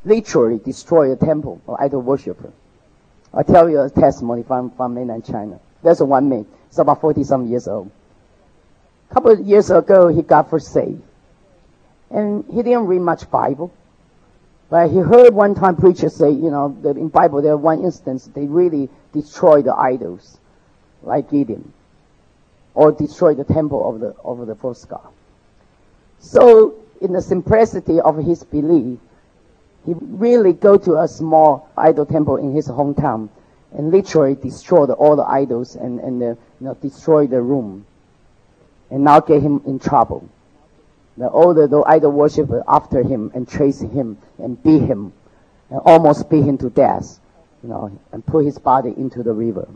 literally destroy a temple of idol worshiper. I'll tell you a testimony from mainland China. There's one man. He's about 40-some years old. A couple of years ago, he got first saved. And he didn't read much Bible. But he heard one time preacher say, that in Bible there one instance they really destroy the idols, like Gideon, or destroy the temple of the false god. So, in the simplicity of his belief, he really go to a small idol temple in his hometown and literally destroy all the idols and destroy the room, and now get him in trouble. All the idol worshippers after him and chase him and beat him and almost beat him to death, and put his body into the river.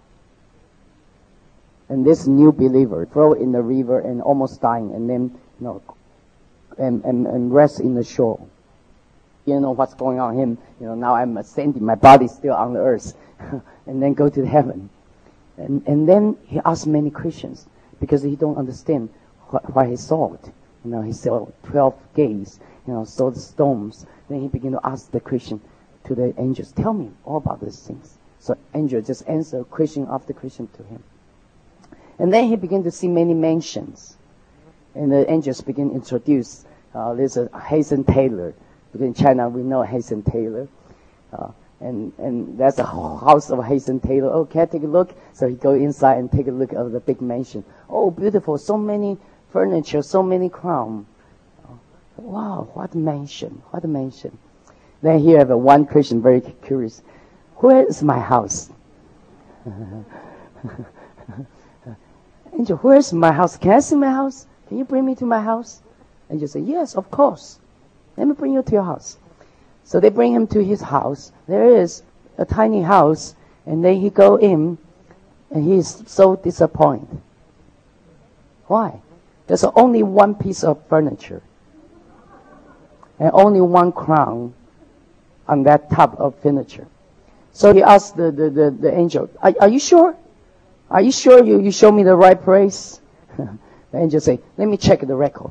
And this new believer throw in the river and almost dying, and then and rest in the shore. You know what's going on him. Now I'm ascending, my body's still on the earth, and then go to heaven. And then he asked many Christians because he don't understand why he saw it. He saw 12 gates, saw the storms. Then he began to ask the Christian, to the angels, tell me all about these things. So angel just answer Christian after Christian to him. And then he began to see many mansions. And the angels begin to introduce, there's a Hudson Taylor. Because in China we know Hudson Taylor. And that's a house of Hudson Taylor. Oh, can I take a look? So he go inside and take a look at the big mansion. Oh, beautiful, so many furniture, so many crown. Wow, what a mansion, what a mansion. Then here I have one Christian very curious. Where is my house? Angel, where's my house? Can I see my house? Can you bring me to my house? Angel say, yes, of course. Let me bring you to your house. So they bring him to his house. There is a tiny house, and then he go in, and he is so disappointed. Why? There's only one piece of furniture, and only one crown on that top of furniture. So he asked the angel, are you sure? Are you sure you show me the right place? The angel say, let me check the record.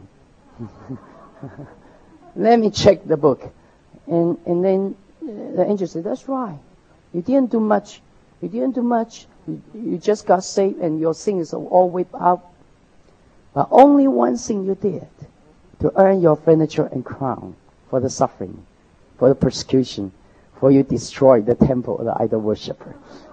Let me check the book. And then the angel said, that's right. You didn't do much. You didn't do much. You just got saved and your sins are all wiped out. But only one thing you did to earn your furniture and crown for the suffering, for the persecution, for you destroyed the temple of the idol worshiper.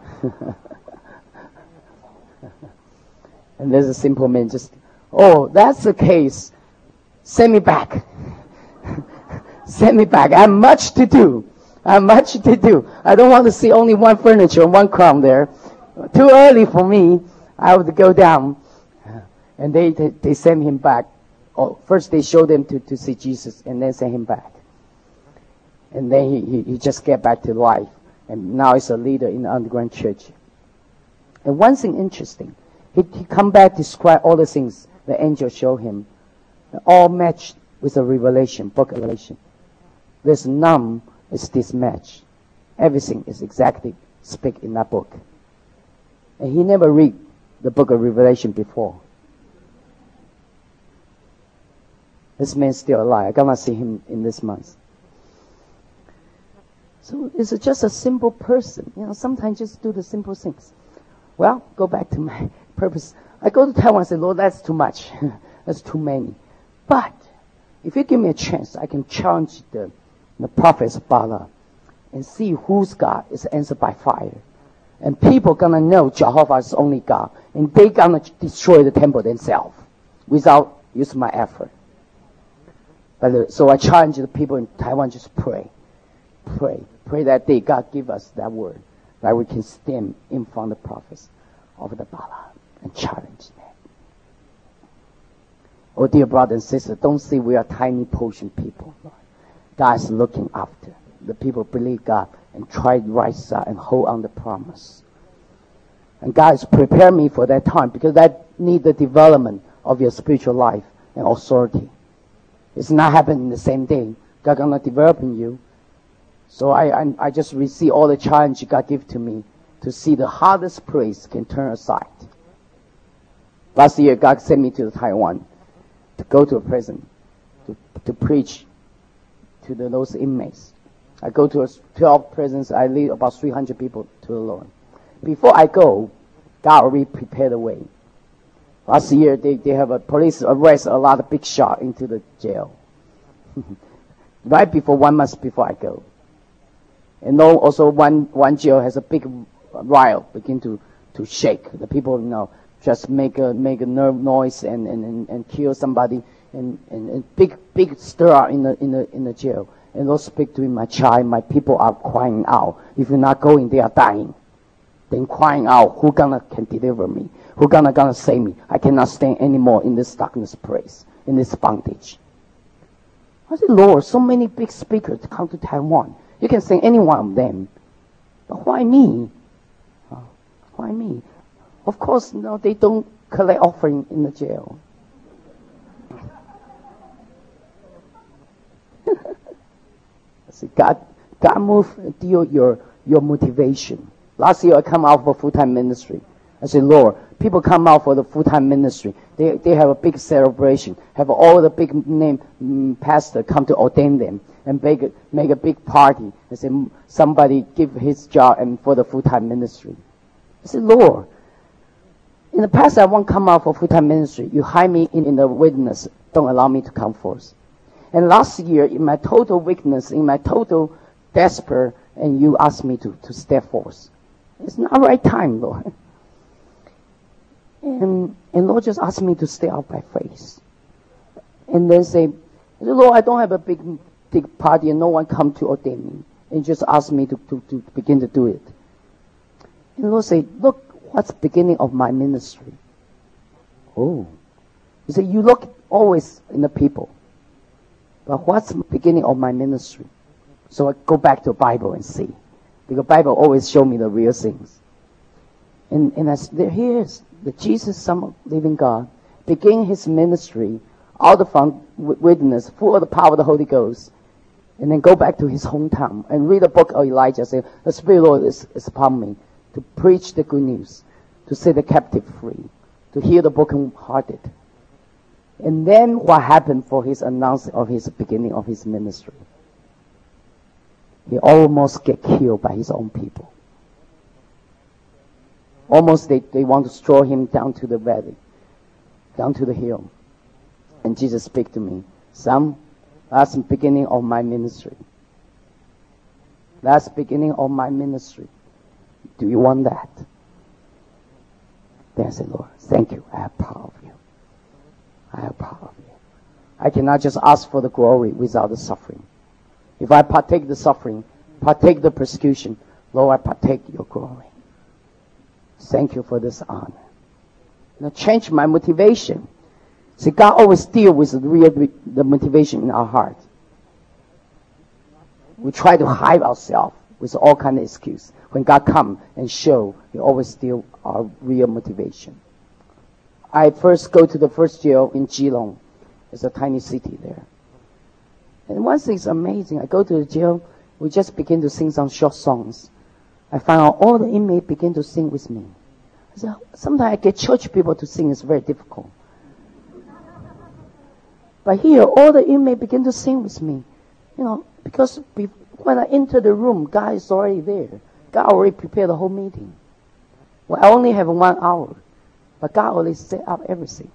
And there's a simple man just, oh, that's the case. Send me back. Send me back. I have much to do. I have much to do. I don't want to see only one furniture and one crown there. Too early for me. I have to go down. And they send him back. Oh, first they show them to see Jesus and then send him back. And then he just get back to life. And now he's a leader in the underground church. And one thing interesting, he come back to describe all the things the angel showed him. All matched with the Revelation, book of Revelation. There's none is this match. Everything is exactly speak in that book. And he never read the book of Revelation before. This man's still alive. I cannot see him in this month. So it's just a simple person. Sometimes just do the simple things. Well, go back to my purpose. I go to Taiwan and say, Lord, that's too much. That's too many. But if you give me a chance, I can challenge the prophets of Bala and see whose God is answered by fire. And people gonna know Jehovah is only God. And they gonna destroy the temple themselves without using my effort. So I challenge the people in Taiwan, just pray. Pray that day God give us that word, that we can stand in front of the prophets of the Bala and challenge them. Oh, dear brother and sister, don't say we are tiny portion people. God is looking after the people believe God and try to rise up and hold on the promise. And God has prepared me for that time because that need the development of your spiritual life and authority. It's not happening the same day. God gonna develop in you. So I just receive all the challenge God give to me to see the hardest place can turn aside. Last year, God sent me to Taiwan to go to a prison to preach to those inmates. I go to 12 prisons. I lead about 300 people to the Lord. Before I go, God already prepared the way. Last year, they have a police arrest a lot of big shot into the jail. Right before 1 month before I go. And also one jail has a big riot begin to shake. The people, just make a nerve noise and kill somebody and big stir in the jail. And Lord speak to me, my child, my people are crying out. If you're not going, they are dying. Then crying out, who can deliver me? Who gonna save me? I cannot stand anymore in this darkness place, in this bondage. I said, Lord, so many big speakers come to Taiwan. You can send any one of them. But why me? Why me? Of course, they don't collect offering in the jail. I said, God move deal your motivation. Last year I come out for full-time ministry. I said, Lord, people come out for the full-time ministry. They have a big celebration. Have all the big name pastor come to ordain them and make a big party. I said, somebody give his job and for the full-time ministry. I said, Lord, in the past I won't come out for full-time ministry. You hide me in the wilderness. Don't allow me to come forth. And last year, in my total weakness, in my total despair, and you asked me to step forth. It's not the right time, Lord. And Lord just asked me to stay out by faith. And then say, Lord, I don't have a big party and no one come to ordain me. And just asked me to begin to do it. And Lord say, look, what's the beginning of my ministry? Oh. He said, you look always in the people. But what's the beginning of my ministry? So I go back to the Bible and see. Because the Bible always show me the real things. And here is the Jesus, Son of living God, begin his ministry out of wilderness, full of the power of the Holy Ghost. And then go back to his hometown and read the book of Elijah. Say, the Spirit of the Lord is upon me to preach the good news, to set the captive free, to heal the brokenhearted. And then what happened for his announcement of his beginning of his ministry? He almost get killed by his own people. Almost they want to throw him down to the valley, down to the hill. And Jesus speak to me, son, that's the beginning of my ministry. That's the beginning of my ministry. Do you want that? Then I said, Lord, thank you. I have power of you. I have power of you. I cannot just ask for the glory without the suffering. If I partake the suffering, partake the persecution, Lord, I partake your glory. Thank you for this honor. Now change my motivation. See, God always deals with the motivation in our heart. We try to hide ourselves with all kind of excuse. When God come and show, He always deal our real motivation. I first go to the first jail in Geelong. It's a tiny city there. And one thing's amazing. I go to the jail, we just begin to sing some short songs. I find out all the inmates begin to sing with me. I said, sometimes I get church people to sing. It's very difficult. But here, all the inmates begin to sing with me. Because when I enter the room, God is already there. God already prepared the whole meeting. Well, I only have 1 hour. But God already set up everything.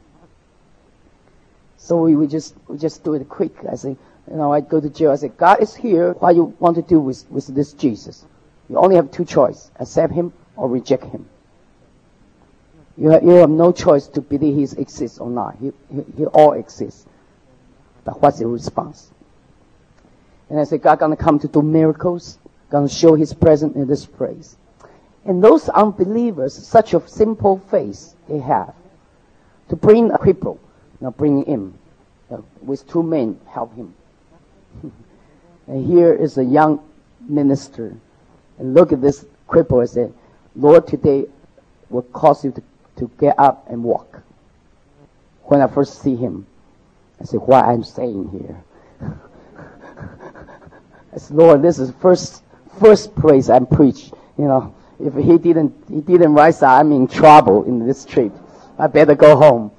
So we just do it quick. I say, I go to jail. I say, God is here. What you want to do with this Jesus? You only have 2 choices: accept him or reject him. You have no choice to believe he exists or not. He all exists. But what's your response? And I say, God gonna come to do miracles, gonna show his presence in this place. And those unbelievers, such a simple faith they have, to bring a cripple, bring him, with 2 men help him. And here is a young minister, and look at this cripple and say, Lord, today will cause you to get up and walk. When I first see him, I said, what I'm saying here? I said, Lord, this is first place I'm preach. If he didn't rise up, I'm in trouble in this trip. I better go home.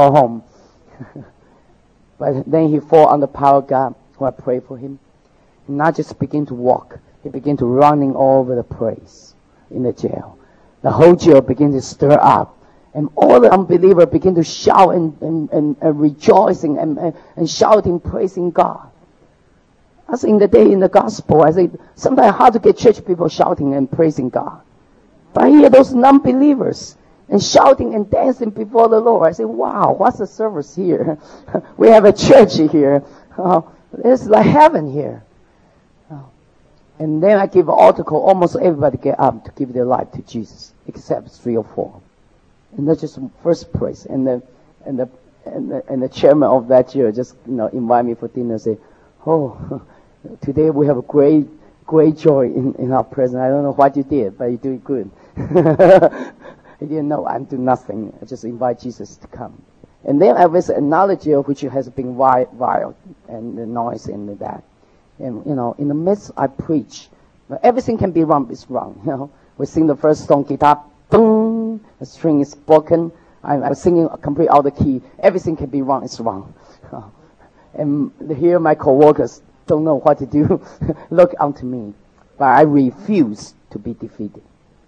But then he fall under power of God. So I pray for him. And I just begin to walk. He began to running all over the place in the jail. The whole jail began to stir up. And all the unbelievers begin to shout and rejoicing and shouting, praising God. As in the day in the gospel, I say, sometimes hard to get church people shouting and praising God. But I hear those non-believers and shouting and dancing before the Lord. I say, wow, what's the service here? We have a church here. It's like heaven here. And then I give an altar call. Almost everybody get up to give their life to Jesus, except 3 or 4. And that's just first praise. And the chairman of that jail just invite me for dinner and say, oh, today we have a great joy in our presence. I don't know what you did, but you do it good. I didn't know I'm doing nothing. I just invite Jesus to come. And then I visit another jail which has been wild and the noise and that. And in the midst I preach. Everything can be wrong, it's wrong. We sing the first song, guitar, boom, the string is broken. I'm singing complete out of the key. Everything can be wrong, it's wrong. And here my co-workers don't know what to do. Look unto me. But I refuse to be defeated.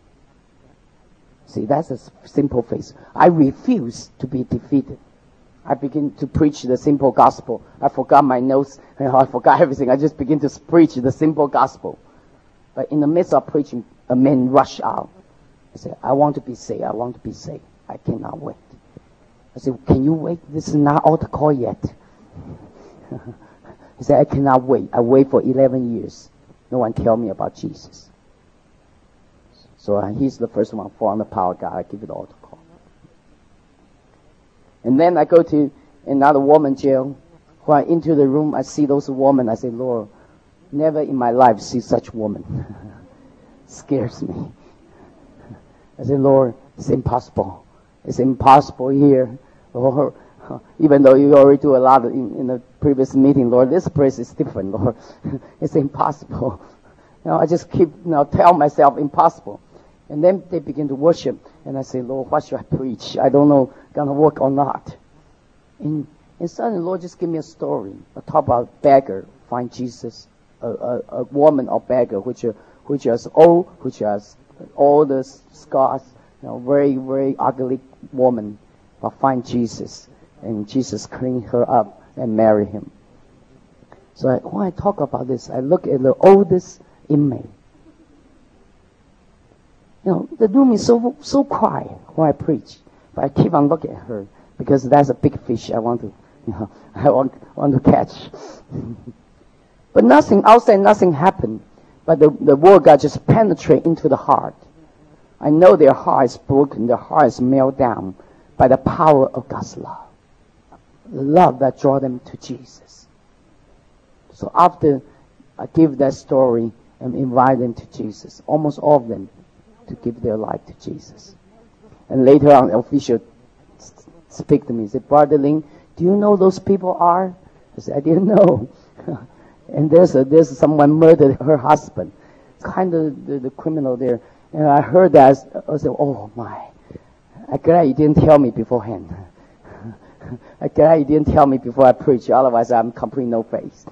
See, that's a simple faith. I refuse to be defeated. I begin to preach the simple gospel. I forgot my notes. I forgot everything. I just begin to preach the simple gospel. But in the midst of preaching, a man rushed out. I said, I want to be saved. I want to be saved. I cannot wait. I said, can you wait? This is not altar call yet. He said, I cannot wait. I wait for 11 years. No one tell me about Jesus. So he's the first one for on the power of God. I give it all to call. And then I go to another woman jail. When I into the room, I see those women. I say, Lord, never in my life see such woman. Scares me. I say, Lord, it's impossible. It's impossible here. Lord, even though you already do a lot in the previous meeting, Lord, this place is different, Lord. It's impossible. I just keep tell myself impossible. And then they begin to worship. And I say, Lord, what should I preach? I don't know gonna work or not. And suddenly, Lord, just give me a story. I talk about beggar, find Jesus, a woman or beggar, which has old, which has all the scars, very, very ugly woman, but find Jesus. And Jesus clean her up and marry him. So when I talk about this, I look at the oldest inmate. The room is so quiet when I preach, but I keep on looking at her because that's a big fish I want to catch. But nothing outside, nothing happened. But the word of God just penetrate into the heart. I know their heart is broken, their heart is melted down by the power of God's love. The love that draw them to Jesus. So after I give that story and invite them to Jesus, almost all of them to give their life to Jesus. And later on, the official speak to me. He said, Brother Lin, do you know those people are? I said, I didn't know. And there's someone murdered her husband. It's kind of the criminal there. And I heard that. I said, oh my. I'm glad you didn't tell me beforehand. I'm glad you didn't tell me before I preach. Otherwise, I'm complete no faith.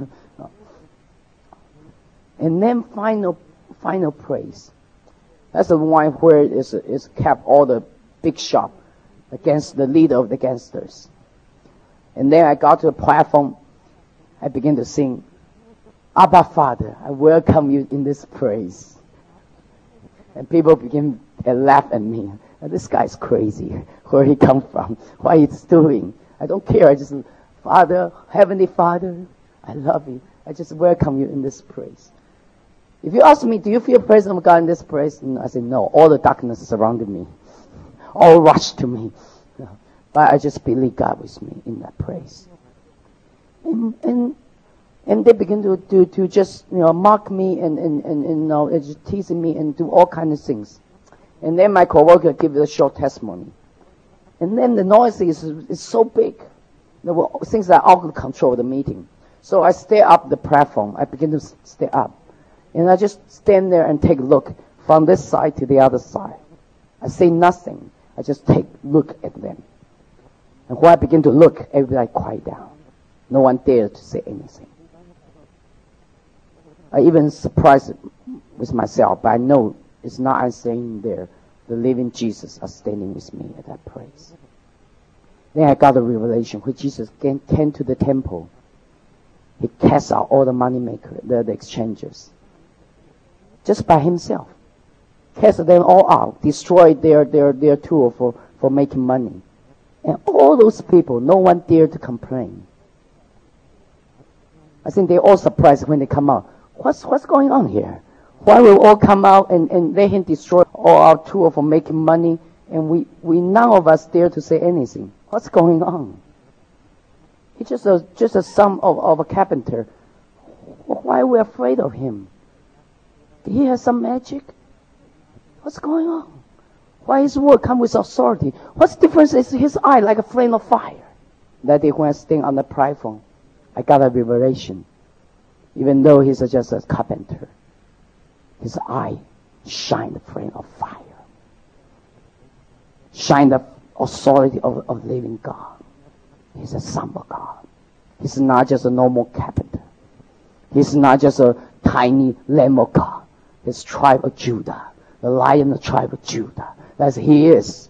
And then final praise. That's the one where it's kept all the big shop against the leader of the gangsters. And then I got to the platform. I began to sing, Abba Father, I welcome you in this praise. And people begin to laugh at me. This guy's crazy. Where he come from? What he's doing? I don't care. I just, Father, Heavenly Father, I love you. I just welcome you in this praise. If you ask me, do you feel the presence of God in this praise? I say, no. All the darkness surrounded me. All rushed to me. But I just believe God with me in that praise. And they begin to just mock me and just teasing me and do all kinds of things. And then my coworker give a short testimony. And then the noise is so big. There were things that out of control the meeting. So I stay up the platform. I begin to stay up. And I just stand there and take a look from this side to the other side. I say nothing. I just look at them. And when I begin to look, everybody quiet down. No one dared to say anything. I even surprised with myself, but I know it's not I'm saying there. The living Jesus are standing with me at that place. Then I got a revelation when Jesus came to the temple. He cast out all the money makers, the exchangers, just by himself. Cast them all out, destroyed their tool for making money. And all those people, no one dared to complain. I think they're all surprised when they come out. What's going on here? Why will all come out and let him destroy all our tool for making money, and we none of us dare to say anything? What's going on? He's just a son of a carpenter. Why are we afraid of him? Did he have some magic? What's going on? Why his word come with authority? What's the difference is his eye like a flame of fire? That day when I stand on the platform, I got a revelation. Even though he's just a carpenter, his eye shine the flame of fire. Shine the authority of living God. He's a son of God. He's not just a normal carpenter. He's not just a tiny lamb of God. He's tribe of Judah. The lion of the tribe of Judah. That's he is.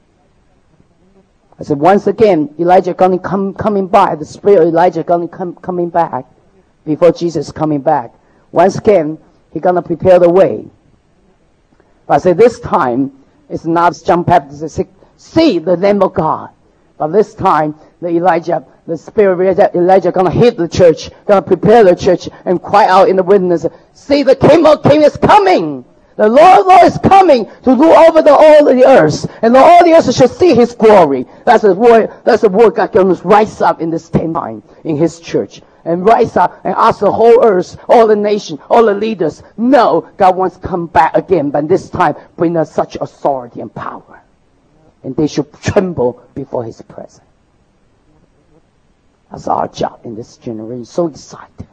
I said, once again, Elijah coming back. The spirit of Elijah coming back before Jesus coming back. Once again, he's going to prepare the way. But I said, this time, it's not John Baptist say, see the Lamb of God. But this time, the spirit of Elijah going to hit the church, going to prepare the church, and cry out in the wilderness, see the King is coming. The Lord is coming to rule over all the earth, and all the earth shall see his glory. That's the word God going to rise up in this time in his church. And rise up and ask the whole earth, all the nation, all the leaders, no, God wants to come back again, but this time bring us such authority and power. And they should tremble before his presence. That's our job in this generation. So excited.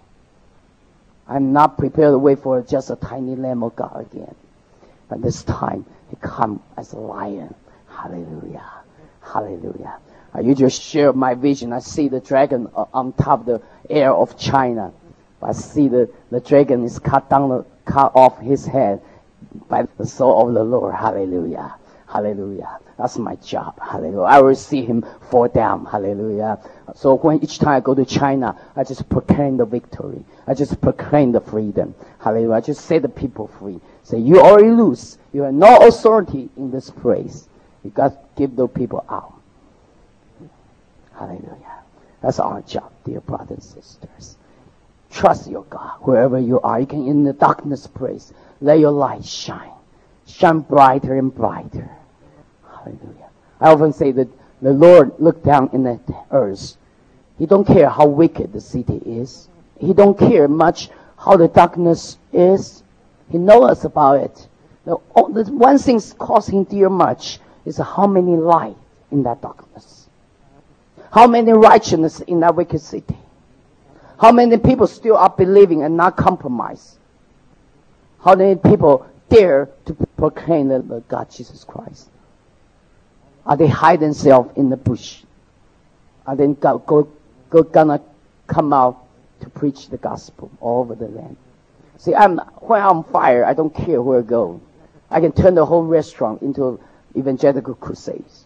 I'm not prepared to wait for just a tiny lamb of God again. But this time, he come as a lion. Hallelujah. Hallelujah. You just share my vision. I see the dragon on top of the air of China. I see the dragon is cut off his head by the sword of the Lord. Hallelujah. Hallelujah. That's my job. Hallelujah. I will see him fall down. Hallelujah. So when each time I go to China, I just proclaim the victory. I just proclaim the freedom. Hallelujah. I just set the people free. Say, you already lose. You have no authority in this place. You got to give those people out. Hallelujah. That's our job, dear brothers and sisters. Trust your God. Wherever you are, you can in the darkness place, let your light shine. Shine brighter and brighter. Hallelujah. I often say that the Lord looked down in the earth. He don't care how wicked the city is. He don't care much how the darkness is. He knows about it. The one thing causing him dear much is how many light in that darkness. How many righteousness in that wicked city. How many people still are believing and not compromise. How many people dare to proclaim the God Jesus Christ. Are they hide themselves in the bush? Are they gonna come out to preach the gospel all over the land? See, when I'm on fire, I don't care where I go. I can turn the whole restaurant into evangelical crusades.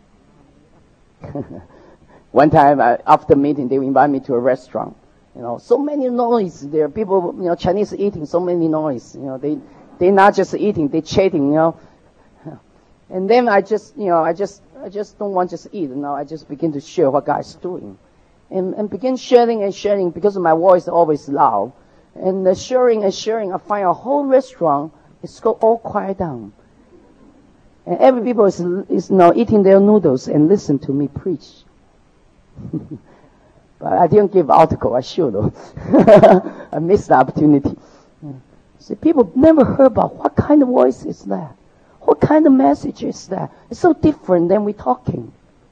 One time, after meeting, they invite me to a restaurant. So many noise there. People, Chinese eating, so many noise. They're not just eating, they're chatting, And then I just don't want to just eat. I just begin to share what God's doing. And begin sharing because my voice is always loud. And sharing, I find a whole restaurant is all quiet down. And every people is now eating their noodles and listen to me preach. But I didn't give article, I should though. I missed the opportunity. See, people never heard about what kind of voice is that. What kind of message is that? It's so different than we talking.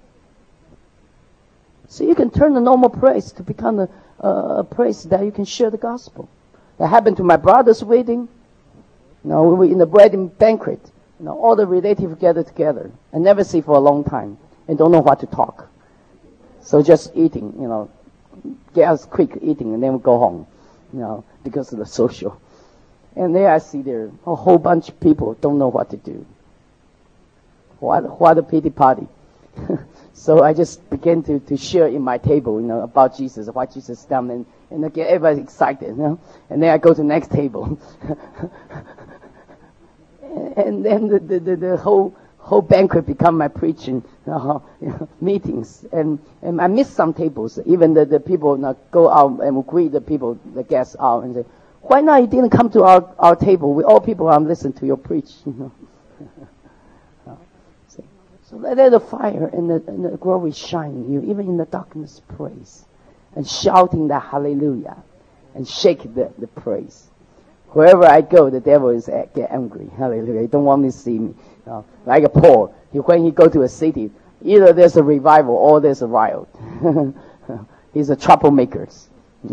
So you can turn the normal place to become a place that you can share the gospel. That happened to my brother's wedding. We were in the wedding banquet. All the relatives gathered together. I never see for a long time and don't know what to talk. So just eating, get us quick eating and then we go home. because of the social. And there I see there a whole bunch of people don't know what to do. What a pity party. So I just began to share in my table, about Jesus, what Jesus done, and I get everybody excited, And then I go to the next table. And then the whole banquet become my preaching meetings, and I miss some tables. Even the people go out and greet the people, the guests out, and say, "Why not you didn't come to our table? We all people listen to your preach." So let the fire and the glory shine in you, even in the darkness. Praise and shouting the hallelujah and shake the praise. Wherever I go, the devil is get angry. Hallelujah! He don't want me to see me. Like a Paul, when he go to a city, either there's a revival or there's a riot. He's a troublemakers.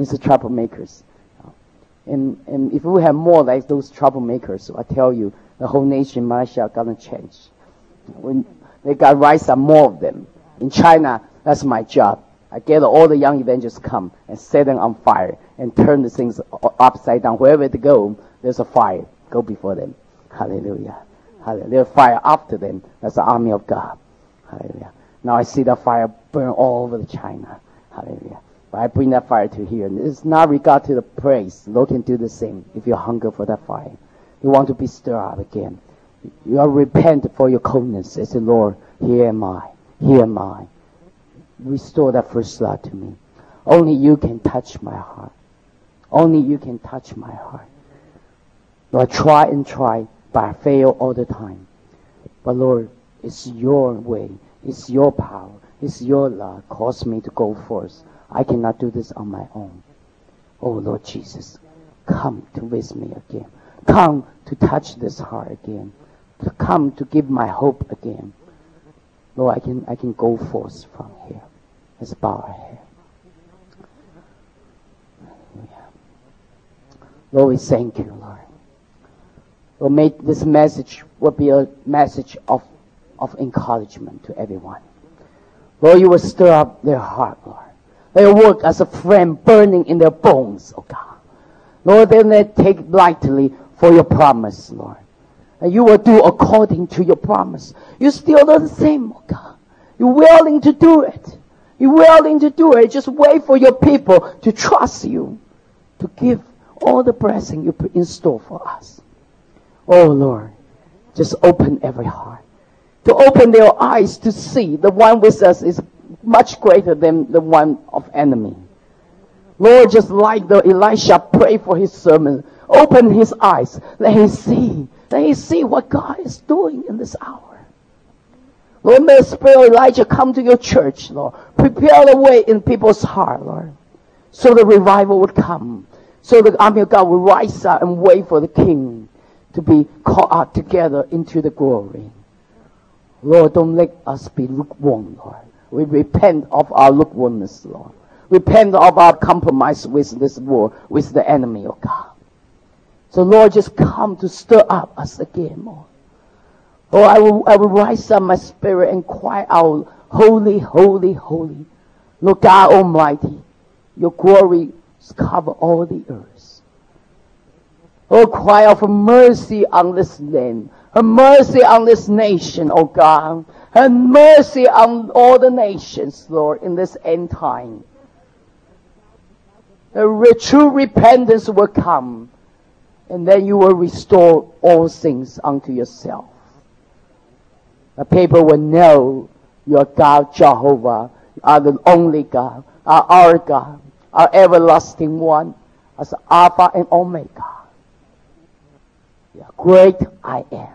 And if we have more like those troublemakers, I tell you, the whole nation, Malaysia, gonna change. When they got rise up more of them. In China, that's my job. I get all the young evangelists come and set them on fire and turn the things upside down. Wherever they go, there's a fire. Go before them. Hallelujah. Hallelujah. There's fire after them. That's the army of God. Hallelujah. Now I see the fire burn all over China. Hallelujah. But I bring that fire to here. And it's not regard to the praise. Lord can do the same if you hunger for that fire. You want to be stirred up again. You are repent for your coldness. Say, Lord, here am I. Here am I. Restore that first love to me. Only you can touch my heart. Only you can touch my heart. Lord, try and try, but I fail all the time. But Lord, it's your way. It's your power. It's your love. Cause me to go forth. I cannot do this on my own. Oh, Lord Jesus, come to visit me again. Come to touch this heart again. To come to give my hope again. Lord, I can go forth from here. Let's bow our head. Hallelujah. Lord, we thank you, Lord. Lord, may this message will be a message of encouragement to everyone. Lord, you will stir up their heart, Lord. They will work as a flame burning in their bones, oh God. Lord, they will not take lightly for your promise, Lord. And you will do according to your promise. You still do the same, oh God. You're willing to do it. You're willing to do it. Just wait for your people to trust you, to give all the blessing you put in store for us. Oh Lord, just open every heart. To open their eyes to see the one with us is much greater than the one of enemy. Lord, just like the Elisha prayed for his servant, open his eyes. Let him see. Let him see what God is doing in this hour. Lord, may the Spirit of Elijah come to your church, Lord. Prepare the way in people's heart, Lord. So the revival would come. So the army of God will rise up and wait for the King to be caught up together into the glory. Lord, don't let us be lukewarm, Lord. We repent of our lukewarmness, Lord. Repent of our compromise with this war, with the enemy, oh God. So Lord, just come to stir up us again, Lord. Oh, I will rise up my spirit and cry out, holy, holy, holy. Lord God Almighty, your glory cover all the earth. Oh, cry out for mercy on this land. Have mercy on this nation, oh God. Have mercy on all the nations, Lord, in this end time. The true repentance will come, and then you will restore all things unto yourself. The people will know your God, Jehovah, are the only God, are our God, our everlasting one, as Alpha and Omega. You are great I am.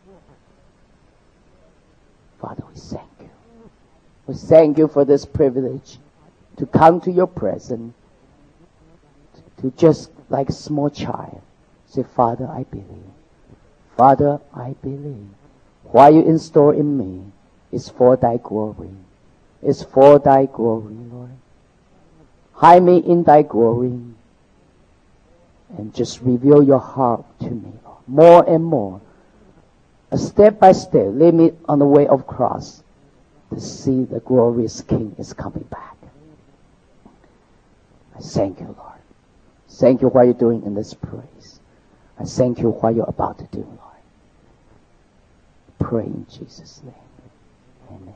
Father, we thank you. We thank you for this privilege to come to your presence, to just like a small child, say, Father, I believe. Father, I believe. What you install in me is for thy glory. It's for thy glory, Lord. Hide me in thy glory and just reveal your heart to me, Lord. More and more. Step by step, lead me on the way of cross to see the glorious King is coming back. I thank you, Lord. Thank you what you're doing in this place. I thank you what you're about to do, Lord. Pray in Jesus' name.